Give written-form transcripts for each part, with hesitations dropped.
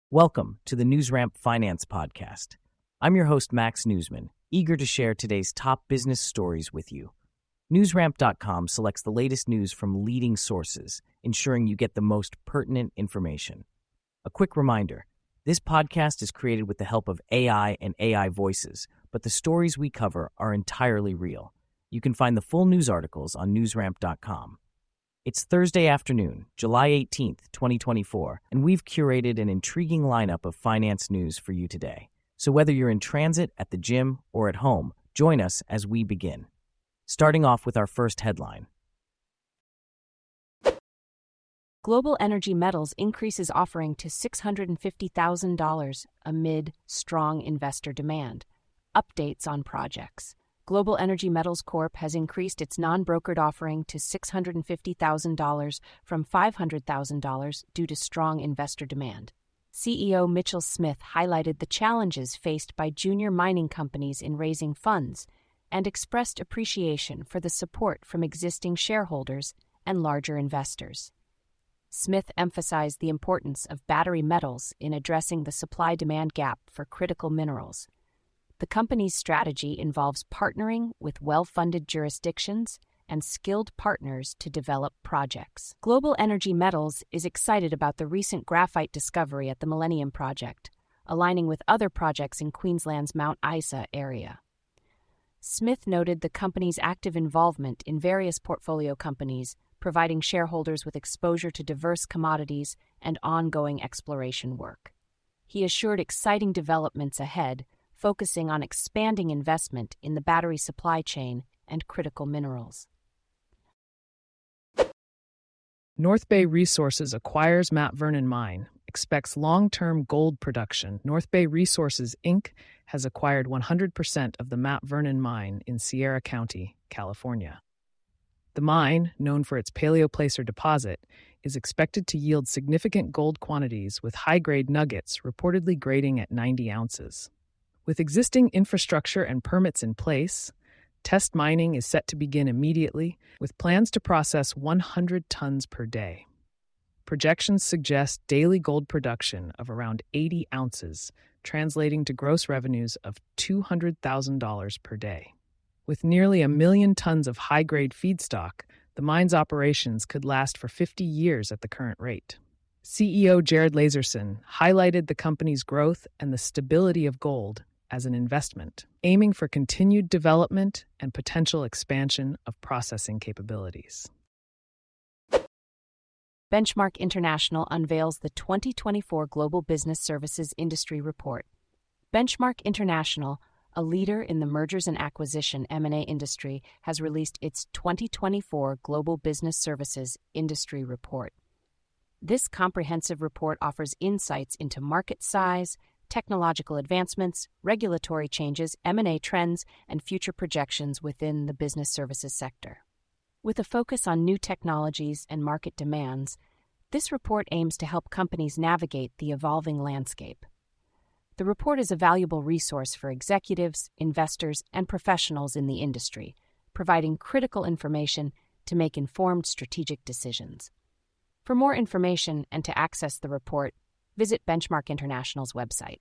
Welcome to the NewsRamp Finance Podcast. I'm your host, Max Newsman, eager to share today's top business stories with you. NewsRamp.com selects the latest news from leading sources, ensuring you get the most pertinent information. A quick reminder, this podcast is created with the help of AI and AI voices, but the stories we cover are entirely real. You can find the full news articles on NewsRamp.com. It's Thursday afternoon, July 18th, 2024, and we've curated an intriguing lineup of finance news for you today. So whether you're in transit, at the gym, or at home, join us as we begin. Starting off with our first headline. Global Energy Metals increases offering to $650,000 amid strong investor demand. Updates on projects. Global Energy Metals Corp. has increased its non-brokered offering to $650,000 from $500,000 due to strong investor demand. CEO Mitchell Smith highlighted the challenges faced by junior mining companies in raising funds and expressed appreciation for the support from existing shareholders and larger investors. Smith emphasized the importance of battery metals in addressing the supply-demand gap for critical minerals. The company's strategy involves partnering with well-funded jurisdictions and skilled partners to develop projects. Global Energy Metals is excited about the recent graphite discovery at the Millennium Project, aligning with other projects in Queensland's Mount Isa area. Smith noted the company's active involvement in various portfolio companies, providing shareholders with exposure to diverse commodities and ongoing exploration work. He assured exciting developments ahead, focusing on expanding investment in the battery supply chain and critical minerals. North Bay Resources acquires Mount Vernon Mine, expects long-term gold production. North Bay Resources, Inc. has acquired 100% of the Mount Vernon Mine in Sierra County, California. The mine, known for its paleoplacer deposit, is expected to yield significant gold quantities with high-grade nuggets reportedly grading at 90 ounces. With existing infrastructure and permits in place, test mining is set to begin immediately, with plans to process 100 tons per day. Projections suggest daily gold production of around 80 ounces, translating to gross revenues of $200,000 per day. With nearly 1 million tons of high-grade feedstock, the mine's operations could last for 50 years at the current rate. CEO Jared Lazerson highlighted the company's growth and the stability of gold as an investment, aiming for continued development and potential expansion of processing capabilities. Benchmark International unveils the 2024 Global Business Services Industry Report. Benchmark International, a leader in the mergers and acquisition M&A industry, has released its 2024 Global Business Services Industry Report. This comprehensive report offers insights into market size, technological advancements, regulatory changes, M&A trends, and future projections within the business services sector. With a focus on new technologies and market demands, this report aims to help companies navigate the evolving landscape. The report is a valuable resource for executives, investors, and professionals in the industry, providing critical information to make informed strategic decisions. For more information and to access the report, visit Benchmark International's website.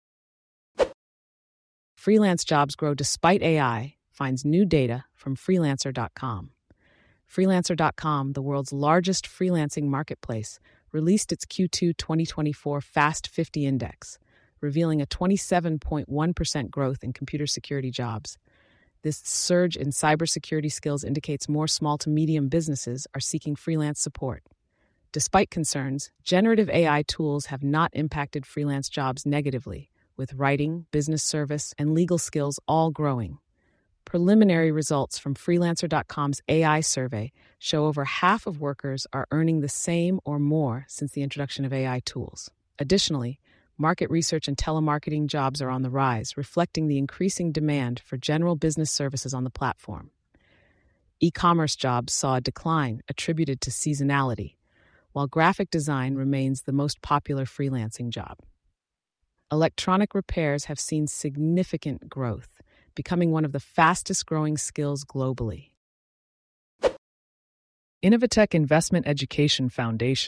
Freelance jobs grow despite AI, finds new data from Freelancer.com. Freelancer.com, the world's largest freelancing marketplace, released its Q2 2024 Fast 50 Index, revealing a 27.1% growth in computer security jobs. This surge in cybersecurity skills indicates more small to medium businesses are seeking freelance support. Despite concerns, generative AI tools have not impacted freelance jobs negatively, with writing, business service, and legal skills all growing. Preliminary results from Freelancer.com's AI survey show over half of workers are earning the same or more since the introduction of AI tools. Additionally, market research and telemarketing jobs are on the rise, reflecting the increasing demand for general business services on the platform. E-commerce jobs saw a decline attributed to seasonality, while graphic design remains the most popular freelancing job. Electronic repairs have seen significant growth, becoming one of the fastest-growing skills globally. Innovatech Investment Education Foundation,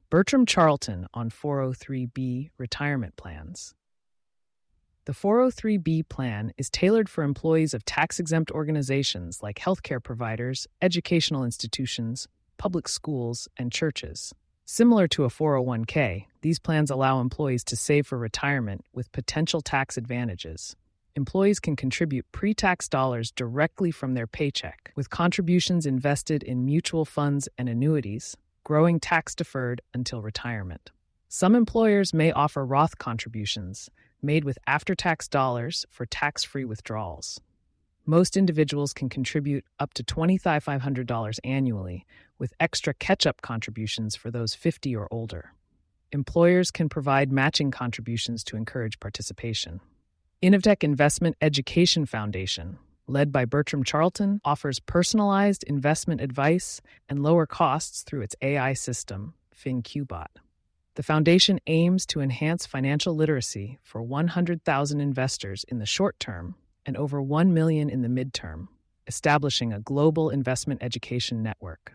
Bertram Charlton on 403B retirement plans. The 403B plan is tailored for employees of tax-exempt organizations like healthcare providers, educational institutions, public schools, and churches. Similar to a 401k, these plans allow employees to save for retirement with potential tax advantages. Employees can contribute pre-tax dollars directly from their paycheck, with contributions invested in mutual funds and annuities, growing tax-deferred until retirement. Some employers may offer Roth contributions, made with after-tax dollars for tax-free withdrawals. Most individuals can contribute up to $2,500 annually, with extra catch-up contributions for those 50 or older. Employers can provide matching contributions to encourage participation. Innovtech Investment Education Foundation, led by Bertram Charlton, offers personalized investment advice and lower costs through its AI system, FinQbot. The foundation aims to enhance financial literacy for 100,000 investors in the short term and over 1 million in the midterm, establishing a global investment education network.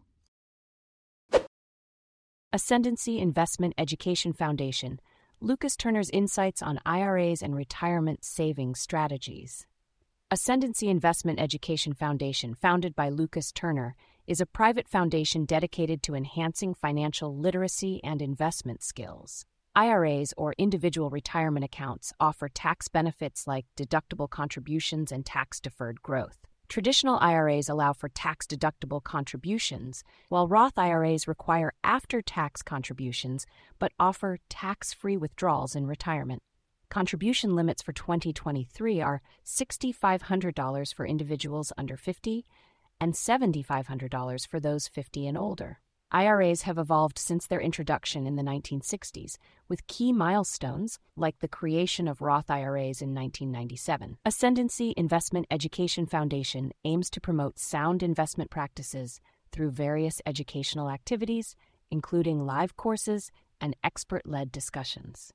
Ascendancy Investment Education Foundation, Lucas Turner's insights on IRAs and retirement savings strategies. Ascendancy Investment Education Foundation, founded by Lucas Turner, is a private foundation dedicated to enhancing financial literacy and investment skills. IRAs, or individual retirement accounts, offer tax benefits like deductible contributions and tax-deferred growth. Traditional IRAs allow for tax-deductible contributions, while Roth IRAs require after-tax contributions but offer tax-free withdrawals in retirement. Contribution limits for 2023 are $6,500 for individuals under 50 and $7,500 for those 50 and older. IRAs have evolved since their introduction in the 1960s, with key milestones like the creation of Roth IRAs in 1997. Ascendancy Investment Education Foundation aims to promote sound investment practices through various educational activities, including live courses and expert-led discussions.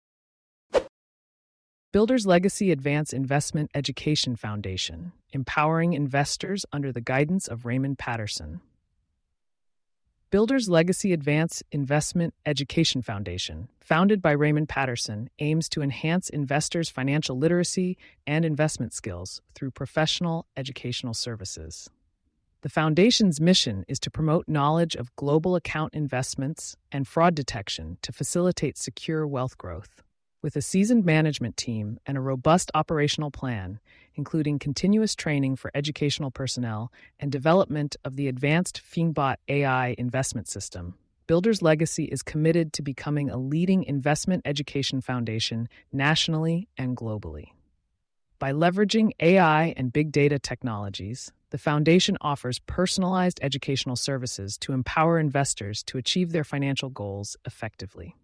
Builders Legacy Advance Investment Education Foundation, empowering investors under the guidance of Raymond Patterson. Builders Legacy Advance Investment Education Foundation, founded by Raymond Patterson, aims to enhance investors' financial literacy and investment skills through professional educational services. The foundation's mission is to promote knowledge of global account investments and fraud detection to facilitate secure wealth growth. With a seasoned management team and a robust operational plan, including continuous training for educational personnel and development of the advanced FinQbot AI investment system, Builders Legacy is committed to becoming a leading investment education foundation nationally and globally. By leveraging AI and big data technologies, the foundation offers personalized educational services to empower investors to achieve their financial goals effectively.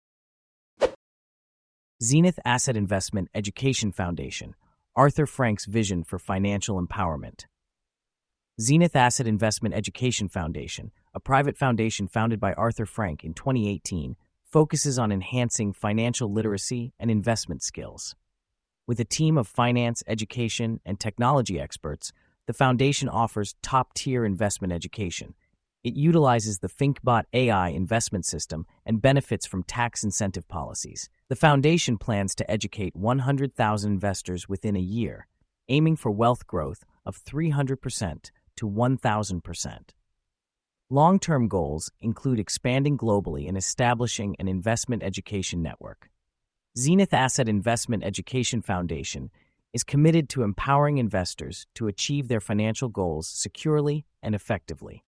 Zenith Asset Investment Education Foundation, Arthur Frank's vision for financial empowerment. Zenith Asset Investment Education Foundation, a private foundation founded by Arthur Frank in 2018, focuses on enhancing financial literacy and investment skills. With a team of finance, education, and technology experts, the foundation offers top-tier investment education. It utilizes the FinQbot AI investment system and benefits from tax incentive policies. The foundation plans to educate 100,000 investors within a year, aiming for wealth growth of 300% to 1,000%. Long-term goals include expanding globally and establishing an investment education network. Zenith Asset Investment Education Foundation is committed to empowering investors to achieve their financial goals securely and effectively.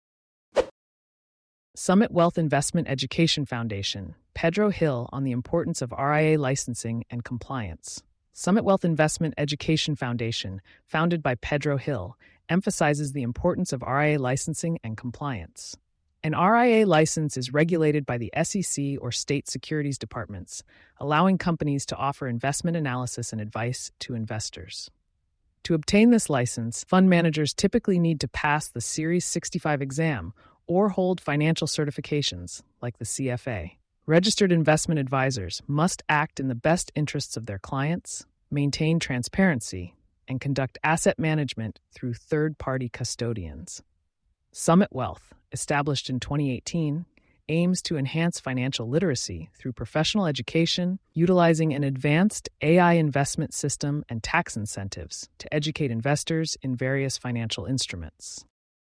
Summit Wealth Investment Education Foundation, Pedro Hill on the importance of RIA licensing and compliance. Summit Wealth Investment Education Foundation, founded by Pedro Hill, emphasizes the importance of RIA licensing and compliance. An RIA license is regulated by the SEC or state securities departments, allowing companies to offer investment analysis and advice to investors. To obtain this license, fund managers typically need to pass the Series 65 exam or hold financial certifications, like the CFA. Registered investment advisors must act in the best interests of their clients, maintain transparency, and conduct asset management through third-party custodians. Summit Wealth, established in 2018, aims to enhance financial literacy through professional education, utilizing an advanced AI investment system and tax incentives to educate investors in various financial instruments.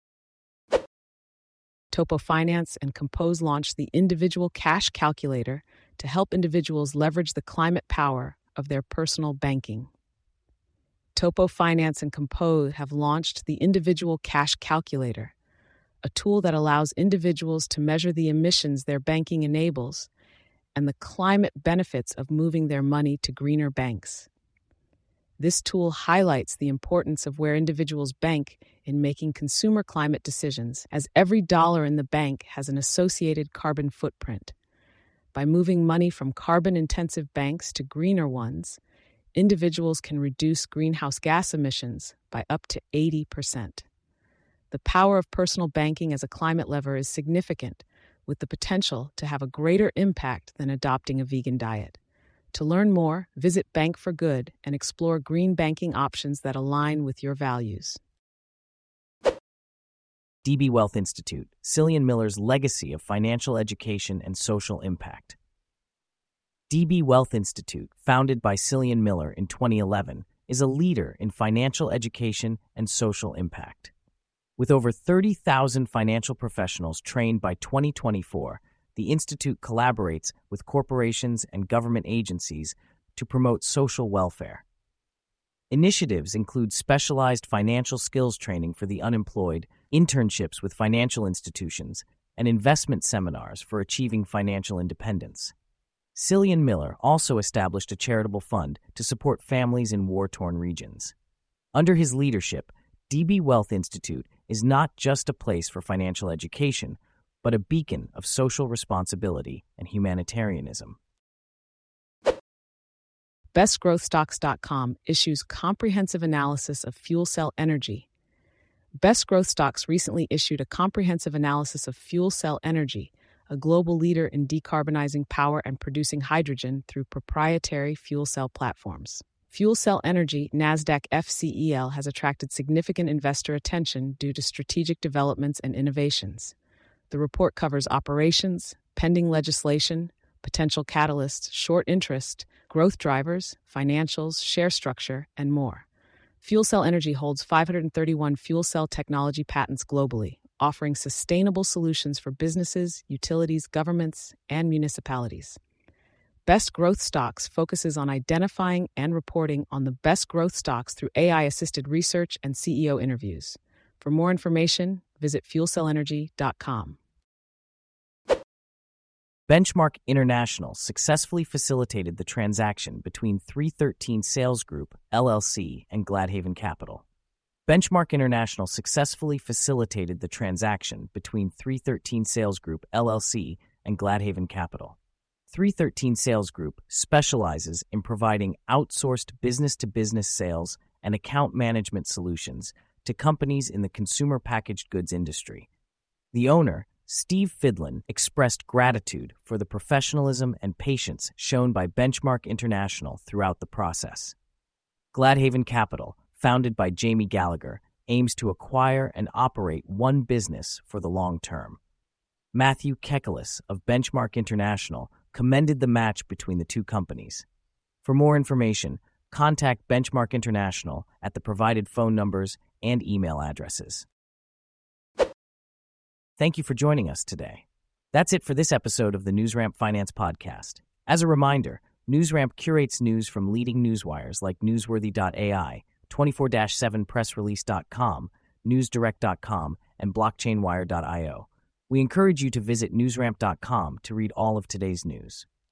Topo Finance and Compose launched the Individual Cash Calculator to help individuals leverage the climate power of their personal banking. Topo Finance and Compose have launched the Individual Cash Calculator, a tool that allows individuals to measure the emissions their banking enables and the climate benefits of moving their money to greener banks. This tool highlights the importance of where individuals bank in making consumer climate decisions, as every dollar in the bank has an associated carbon footprint. By moving money from carbon-intensive banks to greener ones, individuals can reduce greenhouse gas emissions by up to 80%. The power of personal banking as a climate lever is significant, with the potential to have a greater impact than adopting a vegan diet. To learn more, visit Bank for Good and explore green banking options that align with your values. DB Wealth Institute, Cillian Miller's legacy of financial education and social impact. DB Wealth Institute, founded by Cillian Miller in 2011, is a leader in financial education and social impact. With over 30,000 financial professionals trained by 2024, the Institute collaborates with corporations and government agencies to promote social welfare. Initiatives include specialized financial skills training for the unemployed, internships with financial institutions, and investment seminars for achieving financial independence. Cillian Miller also established a charitable fund to support families in war-torn regions. Under his leadership, DB Wealth Institute is not just a place for financial education, but a beacon of social responsibility and humanitarianism. BestGrowthStocks.com issues comprehensive analysis of fuel cell energy. Best Growth Stocks recently issued a comprehensive analysis of fuel cell energy, a global leader in decarbonizing power and producing hydrogen through proprietary fuel cell platforms. Fuel cell energy, NASDAQ FCEL, has attracted significant investor attention due to strategic developments and innovations. The report covers operations, pending legislation, potential catalysts, short interest, growth drivers, financials, share structure, and more. Fuel Cell Energy holds 531 fuel cell technology patents globally, offering sustainable solutions for businesses, utilities, governments, and municipalities. Best Growth Stocks focuses on identifying and reporting on the best growth stocks through AI-assisted research and CEO interviews. For more information, visit fuelcellenergy.com. Benchmark International successfully facilitated the transaction between 313 Sales Group, LLC, and Gladhaven Capital. Benchmark International successfully facilitated the transaction between 313 Sales Group, LLC, and Gladhaven Capital. 313 Sales Group specializes in providing outsourced business-to-business sales and account management solutions to companies in the consumer packaged goods industry. The owner, Steve Fidlin, expressed gratitude for the professionalism and patience shown by Benchmark International throughout the process. Gladhaven Capital, founded by Jamie Gallagher, aims to acquire and operate one business for the long term. Matthew Kekalis of Benchmark International commended the match between the two companies. For more information, contact Benchmark International at the provided phone numbers and email addresses. Thank you for joining us today. That's it for this episode of the NewsRamp Finance Podcast. As a reminder, NewsRamp curates news from leading newswires like Newsworthy.ai, 24/7pressrelease.com, NewsDirect.com, and BlockchainWire.io. We encourage you to visit newsramp.com to read all of today's news.